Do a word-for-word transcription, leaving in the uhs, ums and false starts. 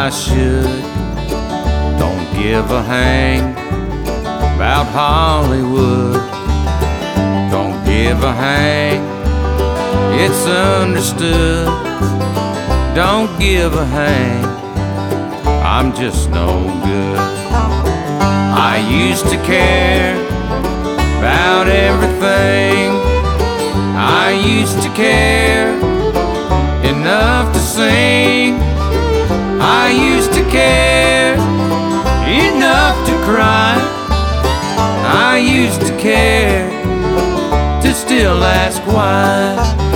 I should. Don't give a hang about Hollywood. Don't give a hang, it's understood. Don't give a hang, I'm just no good. I used to care about everything. I used to care enough to sing. I used to care enough to cry. I used to care to still ask why.